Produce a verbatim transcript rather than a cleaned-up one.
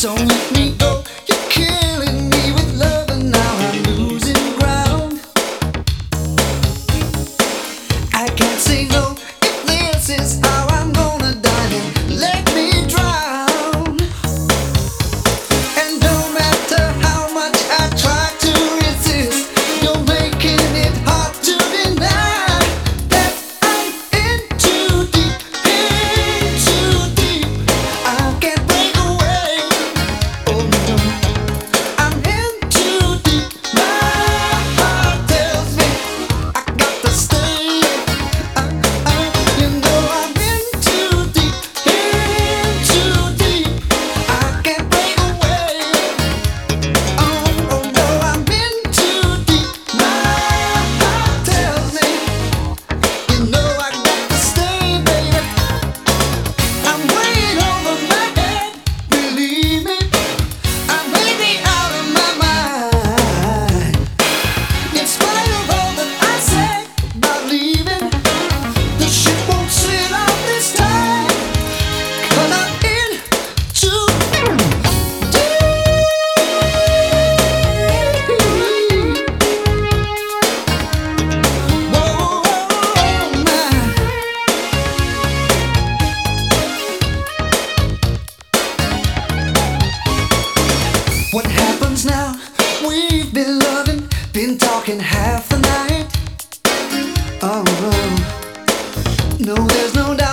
Don't let me go. You're killing me with love, and now I'm losing ground. I can't say no if this is how I'm gonna die. Then let me drown. And no matter how much I try to resist, you're making it hard to deny that I'm in too deep, in too deep. I can't break away. Oh no, I'm in too deep. My heart tells me I got to stay. Uh, uh, you know I'm in too deep, in too deep. I can't break away. Oh, oh no, I'm in too deep. My heart tells me, you know I got to stay, baby. I'm way over my head, believe me. I may be out of my mind. In spite of all that I said about leaving, the ship won't sail out this time. 'Cause I'm in too deep. Whoa, my. What happens now? We've been loving, been talking half the night. Oh, no, there's no doubt.